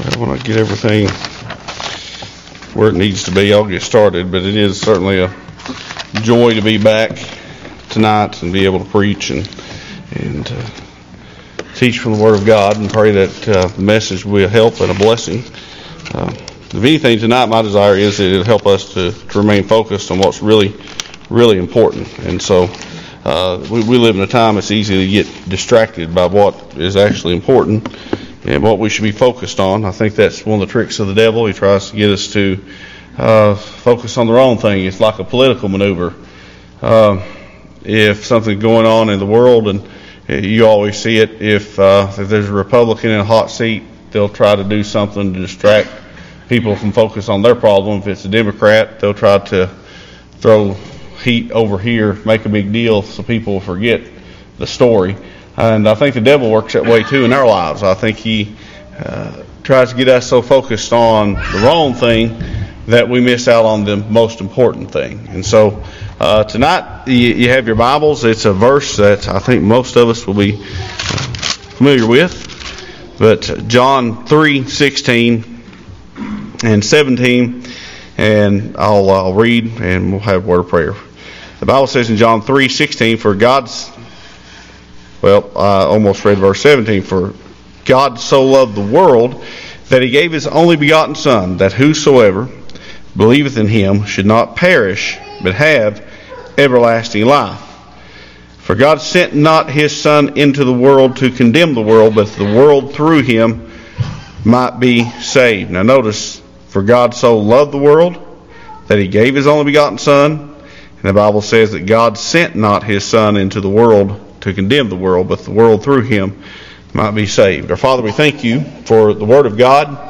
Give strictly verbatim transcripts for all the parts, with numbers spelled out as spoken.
I want to get everything where it needs to be. I'll get started, but it is certainly a joy to be back tonight and be able to preach and and uh, teach from the Word of God, and pray that uh, the message will be a help and a blessing. Uh, if anything, tonight my desire is that it'll help us to, to remain focused on what's really, really important. And so uh, we, we live in a time it's easy to get distracted by what is actually important and what we should be focused on. I think that's one of the tricks of the devil. He tries to get us to uh, focus on the wrong thing. It's like a political maneuver. Uh, if something's going on in the world, and you always see it, if, uh, if there's a Republican in a hot seat, they'll try to do something to distract people from focus on their problem. If it's a Democrat, they'll try to throw heat over here, make a big deal so people will forget the story. And I think the devil works that way too in our lives. I think he uh, tries to get us so focused on the wrong thing that we miss out on the most important thing. And so uh, tonight you, you have your Bibles. It's a verse that I think most of us will be uh, familiar with. But John three sixteen and seventeen, and I'll, I'll read and we'll have a word of prayer. The Bible says in John three sixteen, for God's Well, I almost read verse seventeen. For God so loved the world that he gave his only begotten Son, that whosoever believeth in him should not perish, but have everlasting life. For God sent not his Son into the world to condemn the world, but the world through him might be saved. Now notice, for God so loved the world that he gave his only begotten Son. And the Bible says that God sent not his Son into the world to condemn the world, but the world through him might be saved. Our Father, we thank you for the Word of God.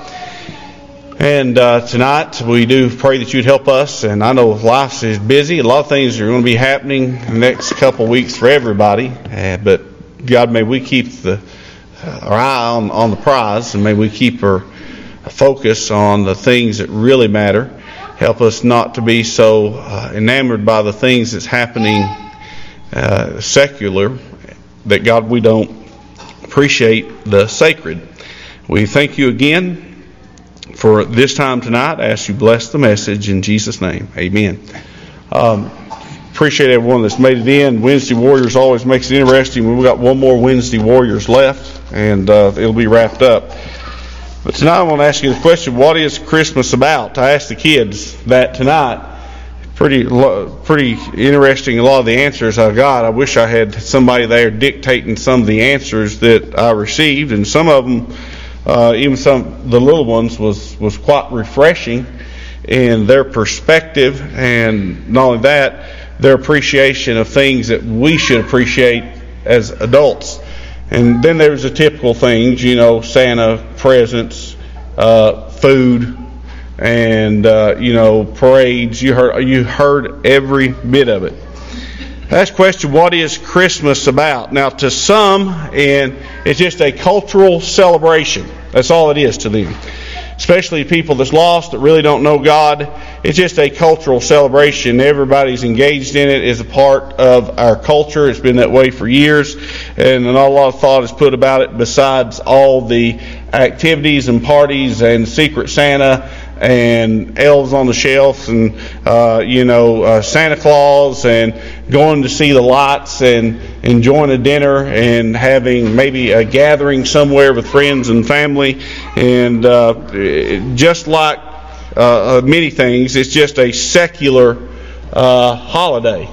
And uh, tonight we do pray that you'd help us. And I know life is busy. A lot of things are going to be happening in the next couple of weeks for everybody. Uh, but God, may we keep the, uh, our eye on, on the prize, and may we keep our focus on the things that really matter. Help us not to be so uh, enamored by the things that's happening Uh, secular, that God, we don't appreciate the sacred. We thank you again for this time tonight. I ask you bless the message in Jesus' name. Amen. Um, appreciate everyone that's made it in. Wednesday Warriors always makes it interesting. We've got one more Wednesday Warriors left, and uh, it'll be wrapped up. But tonight I want to ask you the question, what is Christmas about? I asked the kids that tonight. Pretty, pretty interesting. A lot of the answers I got. I wish I had somebody there dictating some of the answers that I received, and some of them, uh, even some the little ones, was was quite refreshing in their perspective, and not only that, their appreciation of things that we should appreciate as adults. And then there's the typical things, you know, Santa, presents, uh, food. And uh, you know, parades. You heard you heard every bit of it. Last question: what is Christmas about? Now, to some, and it's just a cultural celebration. That's all it is to them. Especially people that's lost, that really don't know God. It's just a cultural celebration. Everybody's engaged in it. It's a part of our culture. It's been that way for years, and not a lot of thought is put about it. Besides all the activities and parties and Secret Santa and elves on the shelf, and uh, you know uh, Santa Claus, and going to see the lights, and enjoying a dinner, and having maybe a gathering somewhere with friends and family, and uh, just like uh, many things, it's just a secular uh, holiday.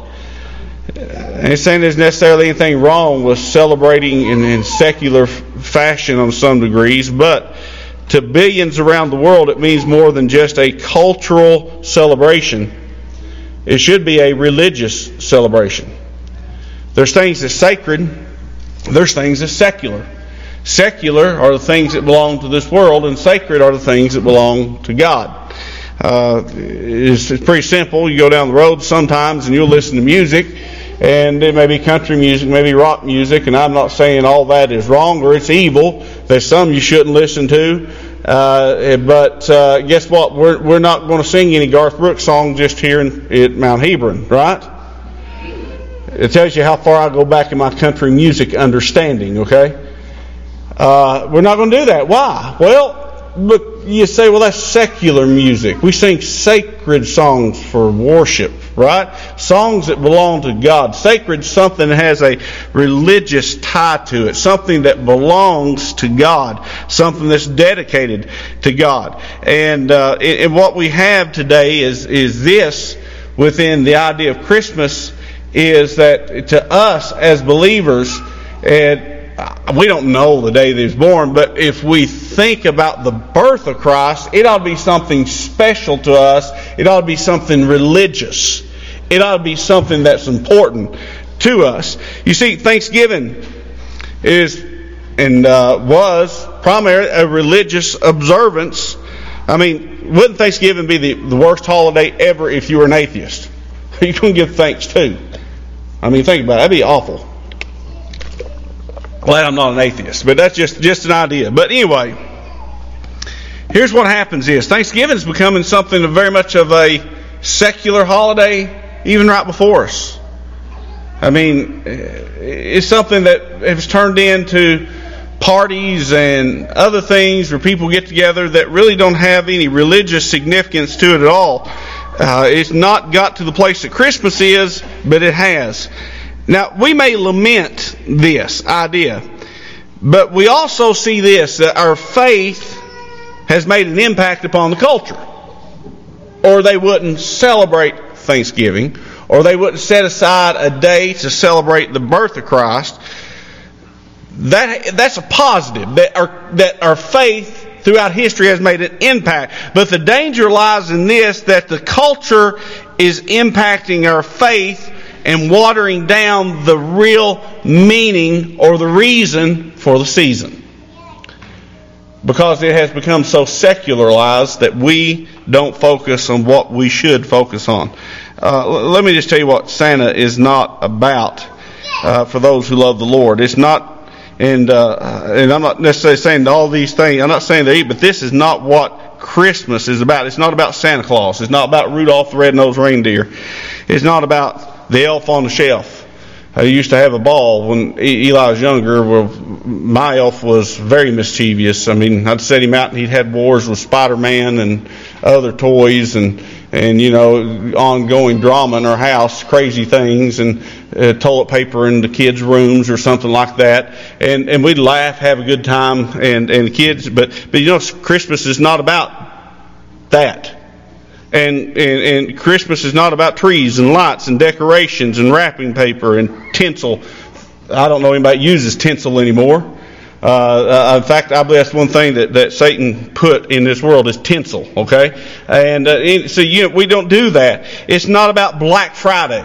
And it's saying there's necessarily anything wrong with celebrating in, in secular fashion on some degrees, but to billions around the world, it means more than just a cultural celebration. It should be a religious celebration. There's things that's sacred. There's things that's secular. Secular are the things that belong to this world, and sacred are the things that belong to God. Uh, it's, it's pretty simple. You go down the road sometimes and you'll listen to music, and it may be country music, maybe rock music, and I'm not saying all that is wrong or it's evil. There's some you shouldn't listen to. Uh, but uh, guess what? We're we're not going to sing any Garth Brooks song just here in, at Mount Hebron, right? It tells you how far I go back in my country music understanding, okay? Uh, we're not going to do that. Why? Well, but you say, well, that's secular music. We sing sacred songs for worship, right? Songs that belong to God. Sacred is something that has a religious tie to it, something that belongs to God, something that's dedicated to God. And, uh, and what we have today is is this within the idea of Christmas, is that to us as believers, and we don't know the day that he was born, but if we think about the birth of Christ, it ought to be something special to us. It ought to be something religious. It ought to be something that's important to us. You see, Thanksgiving is and uh, was primarily a religious observance. I mean, wouldn't Thanksgiving be the, the worst holiday ever if you were an atheist? You couldn't give thanks to. I mean, think about it. That'd be awful. Glad I'm not an atheist, but that's just, just an idea. But anyway, here's what happens is Thanksgiving is becoming something of very much of a secular holiday, even right before us. I mean, it's something that has turned into parties and other things where people get together that really don't have any religious significance to it at all. Uh, it's not got to the place that Christmas is, but it has. Now, we may lament this idea, but we also see this, that our faith has made an impact upon the culture. Or they wouldn't celebrate Thanksgiving, or they wouldn't set aside a day to celebrate the birth of Christ. That that's a positive, that our, that our faith throughout history has made an impact. But the danger lies in this, that the culture is impacting our faith and watering down the real meaning or the reason for the season. Because it has become so secularized that we don't focus on what we should focus on. Uh, let me just tell you what Santa is not about uh, for those who love the Lord. It's not, and uh, and I'm not necessarily saying all these things, I'm not saying they eat, but this is not what Christmas is about. It's not about Santa Claus. It's not about Rudolph the Red-Nosed Reindeer. It's not about the elf on the shelf. I used to have a ball when Eli was younger. Well, my elf was very mischievous. I mean, I'd set him out and he'd had wars with Spider-Man and other toys and, and you know, ongoing drama in our house, crazy things, and uh, toilet paper in the kids' rooms or something like that. And and we'd laugh, have a good time, and, and the kids. But, but, you know, Christmas is not about that. And, and and Christmas is not about trees and lights and decorations and wrapping paper and tinsel. I don't know anybody uses tinsel anymore. Uh, uh, in fact, I believe that's one thing that, that Satan put in this world is tinsel. Okay, and uh, so you know, we don't do that. It's not about Black Friday.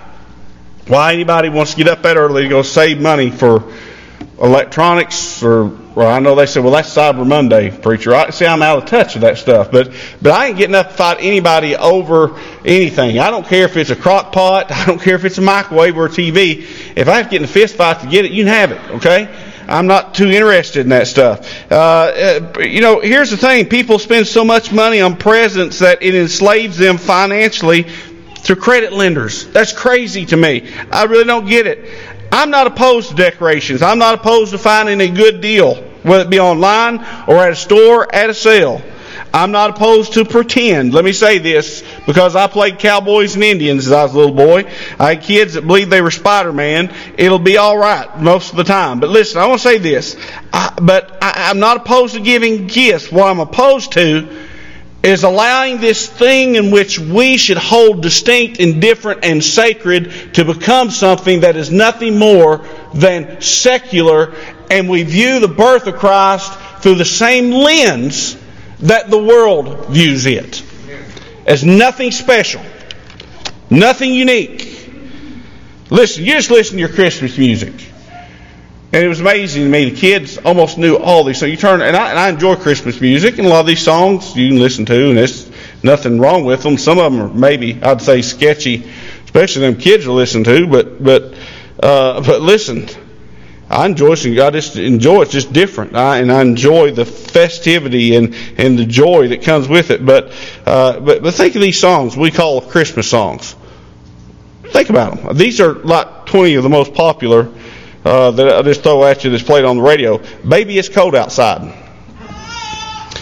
Why anybody wants to get up that early to go save money for electronics or. Well, I know they say, well, that's Cyber Monday, preacher. I see I'm out of touch with that stuff. But but I ain't getting up to fight anybody over anything. I don't care if it's a crock pot. I don't care if it's a microwave or a T V. If I have to get in a fist fight to get it, you can have it, okay? I'm not too interested in that stuff. Uh, uh, you know, here's the thing. People spend so much money on presents that it enslaves them financially through credit lenders. That's crazy to me. I really don't get it. I'm not opposed to decorations. I'm not opposed to finding a good deal, whether it be online or at a store, at a sale. I'm not opposed to pretend. Let me say this, because I played Cowboys and Indians as I was a little boy. I had kids that believed they were Spider-Man. It'll be all right most of the time. But listen, I want to say this. I, but I, I'm not opposed to giving gifts. What I'm opposed to is allowing this thing in which we should hold distinct and different and sacred to become something that is nothing more than secular, and we view the birth of Christ through the same lens that the world views it. As nothing special, nothing unique. Listen, you just listen to your Christmas music. And it was amazing to me. The kids almost knew all these. So you turn, and I, and I enjoy Christmas music, and a lot of these songs you can listen to, and there's nothing wrong with them. Some of them are maybe, I'd say, sketchy, especially them kids will listen to. But but uh, but listen, I enjoy it. I just enjoy it. It's just different, I, and I enjoy the festivity and, and the joy that comes with it. But uh, but but think of these songs we call Christmas songs. Think about them. These are like twenty of the most popular. Uh, that I just throw at you that's played on the radio. Baby, it's cold outside.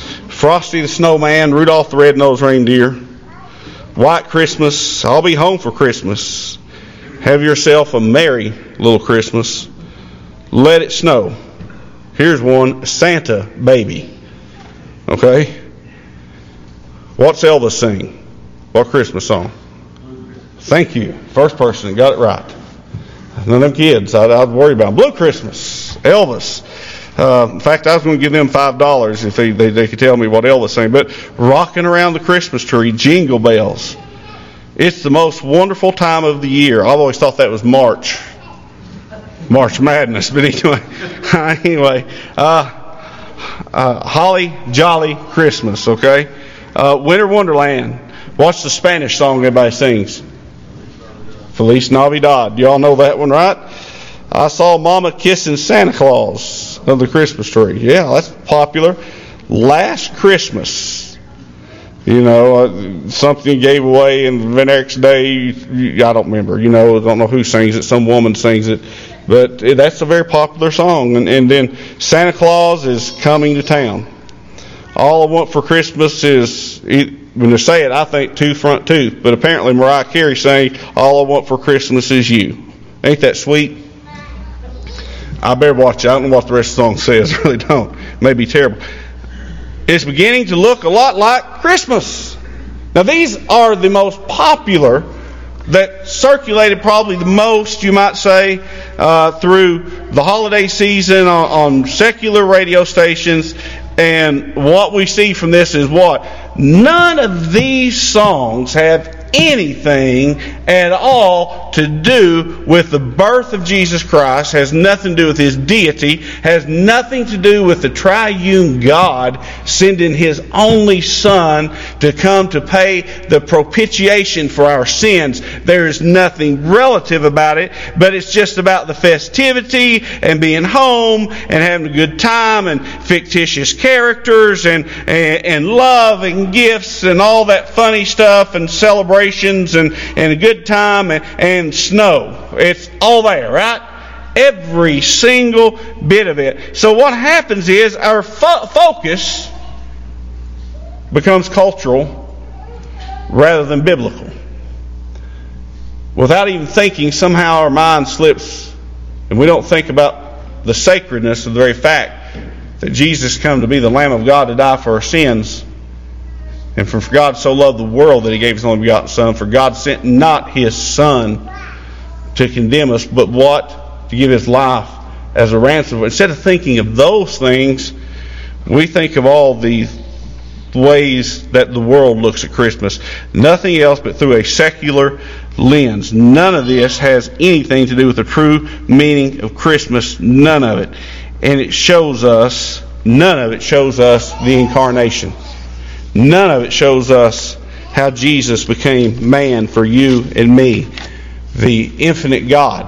Frosty the Snowman, Rudolph the Red-Nosed Reindeer, White Christmas, I'll Be Home for Christmas, Have Yourself a Merry Little Christmas, Let It Snow. Here's one, Santa Baby. Okay? What's Elvis sing? What Christmas song? Thank you. First person got it right. None of them kids I'd, I'd worry about. Blue Christmas, Elvis. Uh, in fact, I was going to give them five dollars if they, they, they could tell me what Elvis sang. But Rocking Around the Christmas Tree, Jingle Bells. It's the most wonderful time of the year. I've always thought that was March. March Madness. But anyway, anyway, uh, uh, Holly Jolly Christmas, okay? Uh, Winter Wonderland. What's the Spanish song everybody sings? Feliz Navidad. You all know that one, right? I Saw Mama Kissing Santa Claus on the Christmas tree. Yeah, that's popular. Last Christmas. You know, uh, something gave away in the next day. I don't remember. You know, I don't know who sings it. Some woman sings it. But that's a very popular song. And, and then Santa Claus is coming to town. All I Want for Christmas is, when they say it, I think two front tooth. But apparently Mariah Carey saying, All I Want for Christmas is You. Ain't that sweet? I better watch it. I don't know what the rest of the song says. I really don't. It may be terrible. It's beginning to look a lot like Christmas. Now these are the most popular that circulated probably the most, you might say, uh, through the holiday season on, on secular radio stations. And what we see from this is what? None of these songs have anything at all to do with the birth of Jesus Christ, has nothing to do with His deity, has nothing to do with the triune God sending His only Son to come to pay the propitiation for our sins. There is nothing relative about it, but it's just about the festivity and being home and having a good time and fictitious characters and, and, and love and gifts and all that funny stuff and celebration. And, and a good time and, and snow. It's all there, right? Every single bit of it. So what happens is our fo- focus becomes cultural rather than biblical. Without even thinking, somehow our mind slips and we don't think about the sacredness of the very fact that Jesus came to be the Lamb of God to die for our sins. And for God so loved the world that He gave His only begotten Son. For God sent not His Son to condemn us, but what? To give His life as a ransom. Instead of thinking of those things, we think of all the ways that the world looks at Christmas. Nothing else but through a secular lens. None of this has anything to do with the true meaning of Christmas. None of it. And it shows us, none of it shows us the incarnation. None of it shows us how Jesus became man for you and me, the infinite God.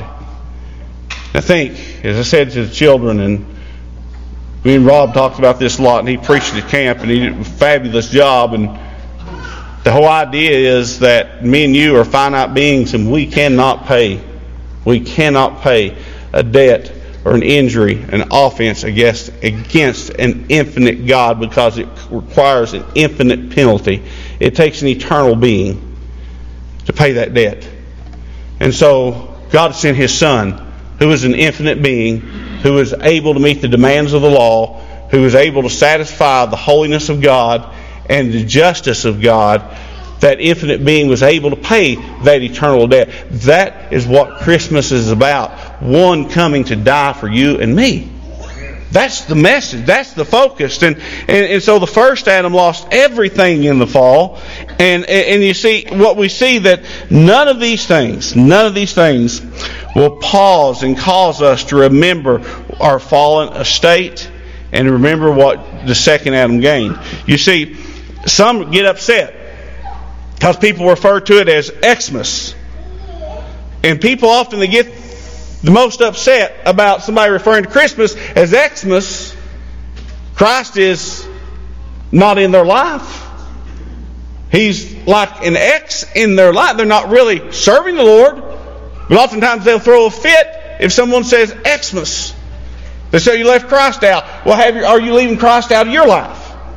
I think, as I said to the children, and me and Rob talked about this a lot, and he preached at camp, and he did a fabulous job. And the whole idea is that me and you are finite beings, and we cannot pay. We cannot pay a debt or an injury, an offense against, against an infinite God, because it requires an infinite penalty. It takes an eternal being to pay that debt. And so God sent His Son, who is an infinite being, who is able to meet the demands of the law, who is able to satisfy the holiness of God and the justice of God. That infinite being was able to pay that eternal debt. That is what Christmas is about. One coming to die for you and me. That's the message. That's the focus. And, and, and so the first Adam lost everything in the fall. And, and you see, what we see that none of these things, none of these things will pause and cause us to remember our fallen estate and remember what the second Adam gained. You see, some get upset because people refer to it as Xmas. And people often they get the most upset about somebody referring to Christmas as Xmas. Christ is not in their life. He's like an X in their life. They're not really serving the Lord. But oftentimes they'll throw a fit if someone says Xmas. They say you left Christ out. Well, have you, are you leaving Christ out of your life?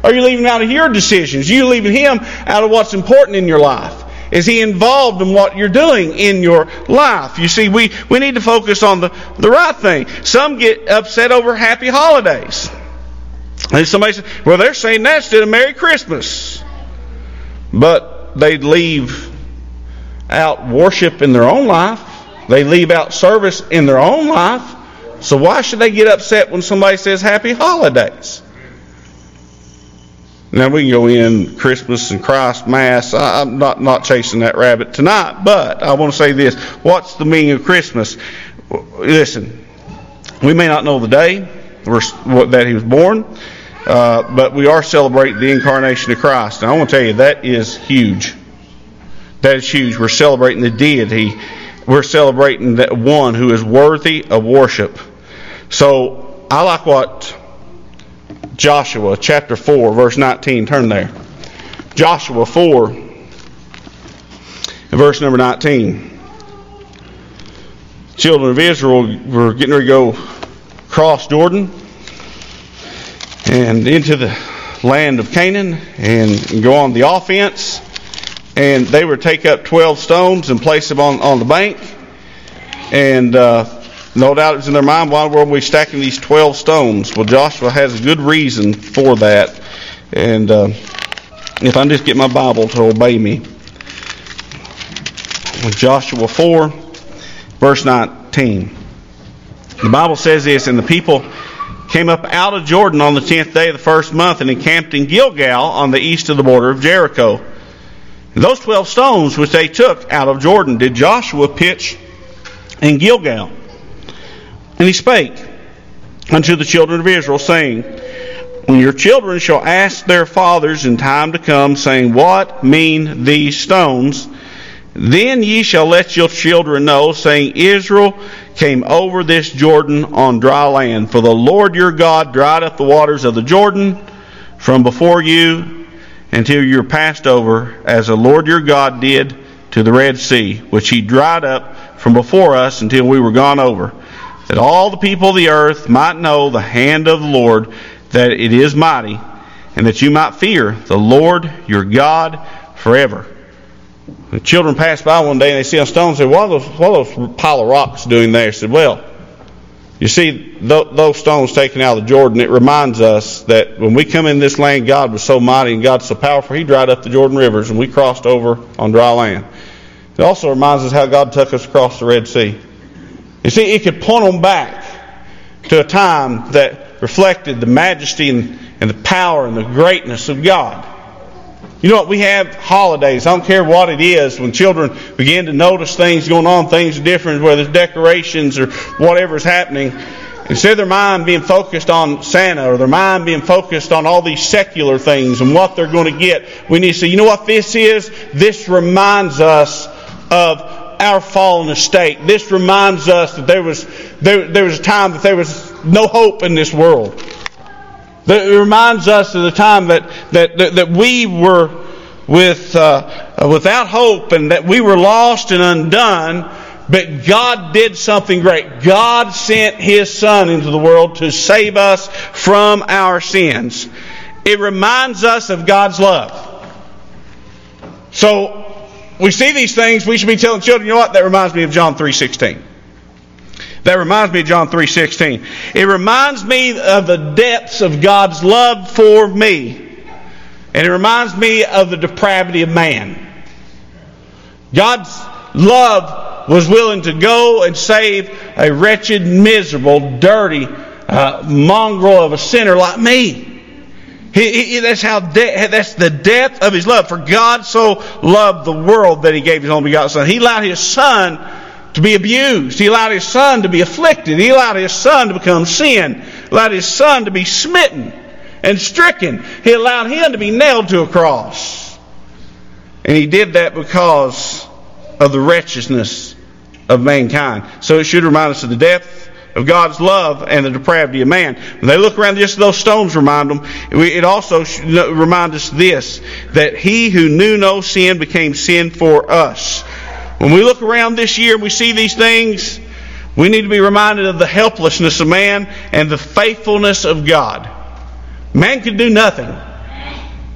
Are you leaving out of your decisions? Are you leaving Him out of what's important in your life? Is He involved in what you're doing in your life? You see, we, we need to focus on the, the right thing. Some get upset over happy holidays. And somebody says, well, they're saying that instead of Merry Christmas. But they leave out worship in their own life. They leave out service in their own life. So why should they get upset when somebody says happy holidays? Now we can go in Christmas and Christ Mass. I'm not, not chasing that rabbit tonight, but I want to say this. What's the meaning of Christmas? Listen, we may not know the day that He was born, uh, but we are celebrating the incarnation of Christ. And I want to tell you, that is huge. That is huge. We're celebrating the deity. We're celebrating that one who is worthy of worship. So I like what Joshua chapter four verse nineteen, turn there. Joshua four verse number nineteen. Children of Israel were getting ready to go cross Jordan and into the land of Canaan and go on the offense. And they would take up twelve stones and place them on, on the bank. And uh, no doubt it was in their mind, why were we stacking these twelve stones? Well, Joshua has a good reason for that. And uh, if I can just get my Bible to obey me. Joshua four, verse nineteen. The Bible says this, and the people came up out of Jordan on the tenth day of the first month and encamped in Gilgal on the east of the border of Jericho. And those twelve stones which they took out of Jordan did Joshua pitch in Gilgal. And he spake unto the children of Israel, saying, when your children shall ask their fathers in time to come, saying, what mean these stones? Then ye shall let your children know, saying, Israel came over this Jordan on dry land. For the Lord your God dried up the waters of the Jordan from before you, until you are passed over, as the Lord your God did to the Red Sea, which He dried up from before us until we were gone over, that all the people of the earth might know the hand of the Lord, that it is mighty, and that you might fear the Lord your God forever. The children passed by one day and they see a stone and said, what are those, what are those pile of rocks doing there? I said, well, you see, th- those stones taken out of the Jordan, it reminds us that when we come in this land, God was so mighty and God so powerful, He dried up the Jordan rivers and we crossed over on dry land. It also reminds us how God took us across the Red Sea. You see, it could point them back to a time that reflected the majesty and, and the power and the greatness of God. You know what? We have holidays. I don't care what it is. When children begin to notice things going on, things are different, whether it's decorations or whatever is happening, instead of their mind being focused on Santa or their mind being focused on all these secular things and what they're going to get, we need to say, you know what this is? This reminds us of our fallen estate. This reminds us that there was there, there was a time that there was no hope in this world. It reminds us of the time that that, that, that we were with uh, without hope and that we were lost and undone, but God did something great. God sent His Son into the world to save us from our sins. It reminds us of God's love. So we see these things, we should be telling children, you know what? That reminds me of John three sixteen. That reminds me of John three sixteen. It reminds me of the depths of God's love for me. And it reminds me of the depravity of man. God's love was willing to go and save a wretched, miserable, dirty uh, mongrel of a sinner like me. He, he, that's how de- that's the depth of His love. For God so loved the world that He gave His only begotten Son. He allowed His Son to be abused. He allowed His Son to be afflicted. He allowed His Son to become sin. He allowed His Son to be smitten and stricken. He allowed Him to be nailed to a cross. And He did that because of the wretchedness of mankind. So it should remind us of the depth of God's love and the depravity of man. When they look around, just those stones remind them. It also should remind us this, that He who knew no sin became sin for us. When we look around this year and we see these things, we need to be reminded of the helplessness of man and the faithfulness of God. Man could do nothing.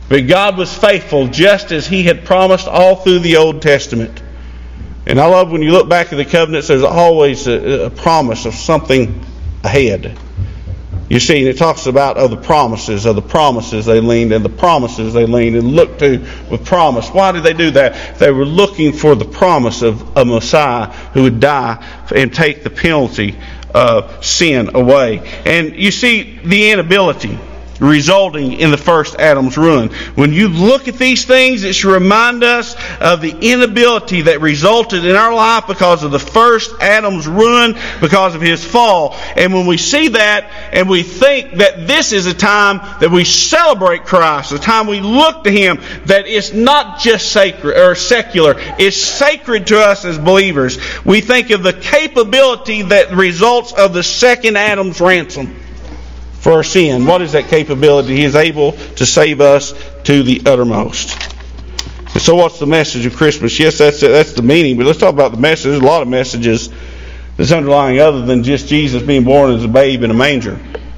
But God was faithful just as He had promised all through the Old Testament. And I love when you look back at the covenants, there's always a, a promise of something ahead. You see, and it talks about of the promises, of the promises they leaned, and the promises they leaned and looked to with promise. Why did they do that? They were looking for the promise of a Messiah who would die and take the penalty of sin away. And you see the inability resulting in the first Adam's ruin. When you look at these things, it should remind us of the inability that resulted in our life because of the first Adam's ruin, because of his fall. And when we see that and we think that this is a time that we celebrate Christ, a time we look to Him, that it's not just sacred or secular, it's sacred to us as believers. We think of the capability that results of the second Adam's ransom for our sin. What is that capability? He is able to save us to the uttermost. And so what's the message of Christmas? Yes, that's that's the meaning, but let's talk about the message. There's a lot of messages that's underlying other than just Jesus being born as a babe in a manger.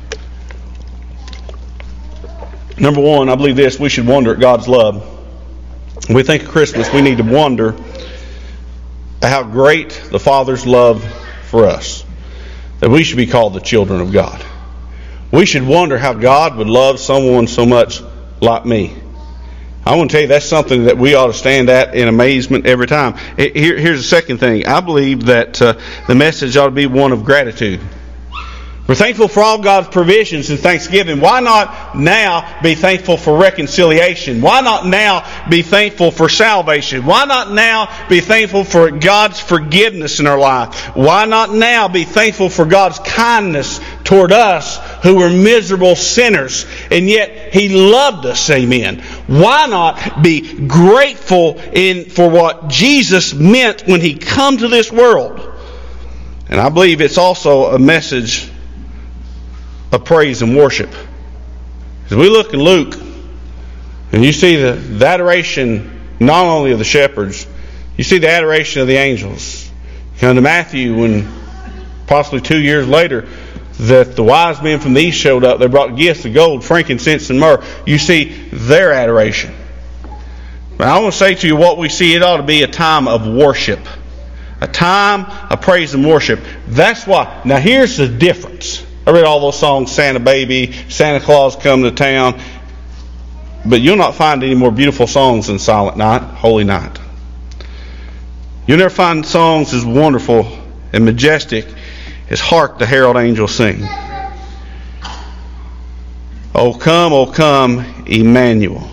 Number one, I believe this, we should wonder at God's love. When we think of Christmas, we need to wonder at how great the Father's love for us, that we should be called the children of God. We should wonder how God would love someone so much like me. I want to tell you that's something that we ought to stand at in amazement every time. Here, here's the second thing. I believe that uh, the message ought to be one of gratitude. We're thankful for all God's provisions in Thanksgiving. Why not now be thankful for reconciliation? Why not now be thankful for salvation? Why not now be thankful for God's forgiveness in our life? Why not now be thankful for God's kindness toward us who were miserable sinners, and yet He loved us, amen. Why not be grateful in for what Jesus meant when He come to this world? And I believe it's also a message of praise and worship. As we look in Luke, and you see the, the adoration not only of the shepherds, you see the adoration of the angels. You come to Matthew, when possibly two years later, that the wise men from the east showed up. They brought gifts of gold, frankincense, and myrrh. You see their adoration. But I want to say to you what we see, it ought to be a time of worship. A time of praise and worship. That's why. Now here's the difference. I read all those songs, Santa Baby, Santa Claus Come to Town. But you'll not find any more beautiful songs than Silent Night, Holy Night. You'll never find songs as wonderful and majestic as Hark the Herald Angels Sing. O come, O come, Emmanuel.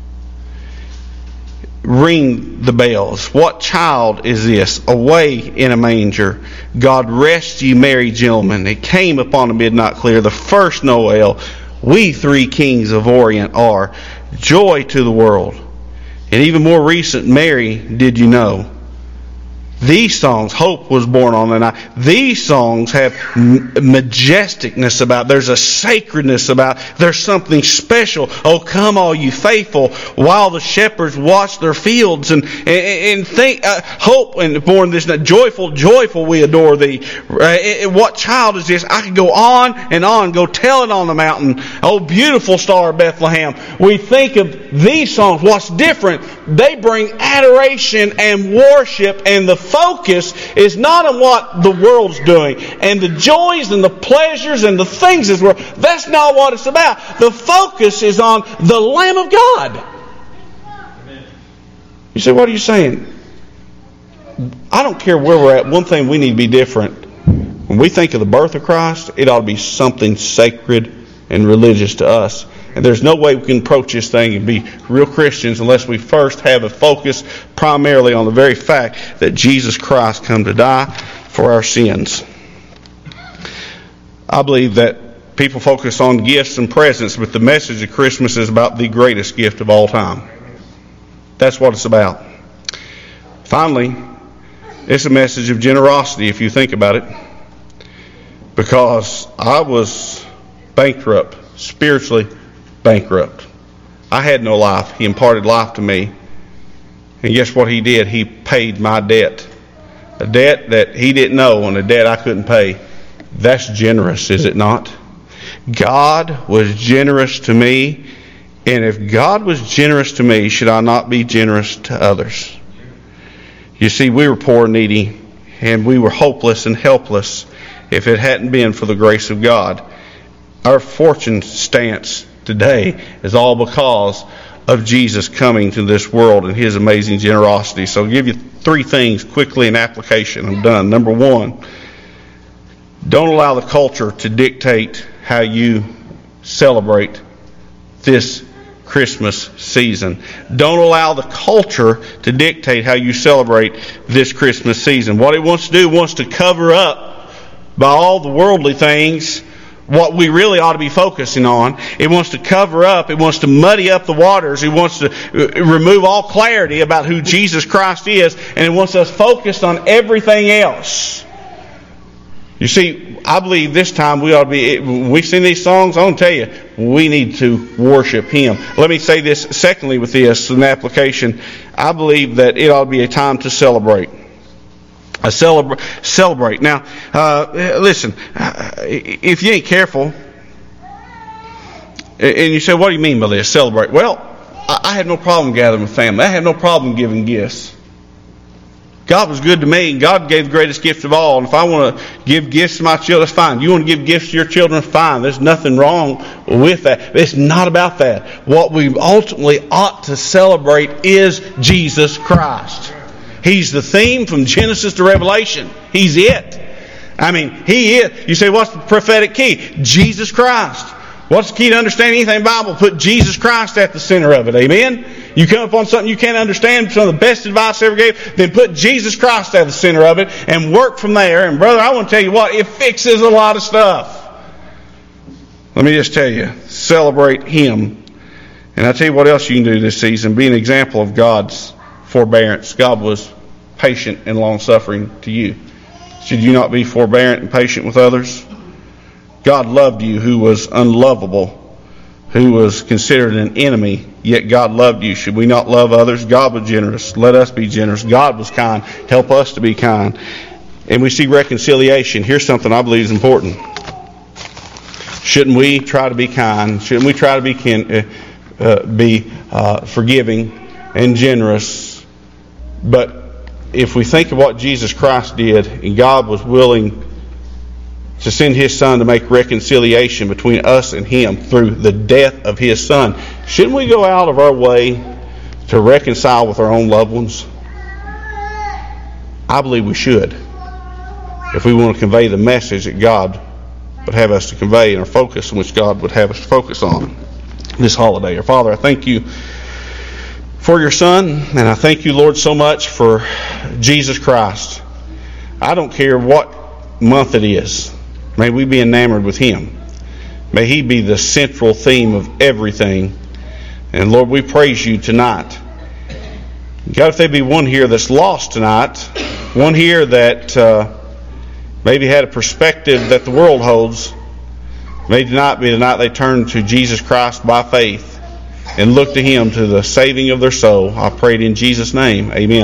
Ring the bells. What child is this? Away in a manger. God rest ye merry gentlemen. It came upon a midnight clear, the first Noel. We three kings of Orient are. Joy to the world. And even more recent, Mary, did you know? These songs, hope was born on the night. These songs have majesticness about. There's a sacredness about. There's something special. Oh, come all you faithful, while the shepherds watch their fields and and, and think uh, hope and born this night. Joyful, joyful, we adore thee. Uh, what child is this? I could go on and on, go tell it on the mountain. Oh, beautiful star of Bethlehem. We think of these songs. What's different? They bring adoration and worship, and the focus is not on what the world's doing and the joys and the pleasures and the things of this world. That's not what it's about. The focus is on the Lamb of God. You say, what are you saying? I don't care where we're at. One thing we need to be different. When we think of the birth of Christ, it ought to be something sacred and religious to us. And there's no way we can approach this thing and be real Christians unless we first have a focus primarily on the very fact that Jesus Christ come to die for our sins. I believe that people focus on gifts and presents, but the message of Christmas is about the greatest gift of all time. That's what it's about. Finally, it's a message of generosity if you think about it. Because I was bankrupt, spiritually bankrupt. I had no life. He imparted life to me. And guess what He did? He paid my debt. A debt that He didn't know and a debt I couldn't pay. That's generous, is it not? God was generous to me And if God was generous to me, should I not be generous to others? You see, we were poor and needy, and we were hopeless and helpless if it hadn't been for the grace of God. Our fortune stance today is all because of Jesus coming to this world and His amazing generosity. So I'll give you three things quickly in application. I'm done. Number one, don't allow the culture to dictate how you celebrate this Christmas season. Don't allow the culture to dictate how you celebrate this Christmas season. What it wants to do, it wants to cover up by all the worldly things what we really ought to be focusing on. It wants to cover up, it wants to muddy up the waters, it wants to remove all clarity about who Jesus Christ is, and it wants us focused on everything else. You see, I believe this time we ought to be, when we sing these songs, I want to tell you, we need to worship Him. Let me say this, secondly, with this, an application. I believe that it ought to be a time to celebrate. A celebra- celebrate. Now, uh, listen, if you ain't careful, and you say, what do you mean by this, celebrate? Well, I have no problem gathering with family. I have no problem giving gifts. God was good to me, and God gave the greatest gift of all. And if I want to give gifts to my children, that's fine. You want to give gifts to your children, fine. There's nothing wrong with that. It's not about that. What we ultimately ought to celebrate is Jesus Christ. He's the theme from Genesis to Revelation. He's it. I mean, He is. You say, what's the prophetic key? Jesus Christ. What's the key to understanding anything in the Bible? Put Jesus Christ at the center of it. Amen? You come upon something you can't understand, some of the best advice I ever gave, then put Jesus Christ at the center of it and work from there. And brother, I want to tell you what, it fixes a lot of stuff. Let me just tell you, celebrate Him. And I'll tell you what else you can do this season. Be an example of God's forbearance. God was patient and long-suffering to you. Should you not be forbearant and patient with others? God loved you who was unlovable, who was considered an enemy, yet God loved you. Should we not love others? God was generous. Let us be generous. God was kind. Help us to be kind. And we see reconciliation. Here's something I believe is important. Shouldn't we try to be kind? Shouldn't we try to be kin- uh, uh, be uh, forgiving and generous? But if we think of what Jesus Christ did, and God was willing to send His Son to make reconciliation between us and Him through the death of His Son, shouldn't we go out of our way to reconcile with our own loved ones? I believe we should, if we want to convey the message that God would have us to convey and our focus in which God would have us to focus on this holiday. Our Father, I thank You for Your Son, and I thank You, Lord, so much for Jesus Christ. I don't care what month it is. May we be enamored with Him. May He be the central theme of everything. And Lord, we praise You tonight. God, if there be one here that's lost tonight, one here that uh, maybe had a perspective that the world holds, may tonight be the night they turn to Jesus Christ by faith and look to Him to the saving of their soul. I pray it in Jesus' name. Amen.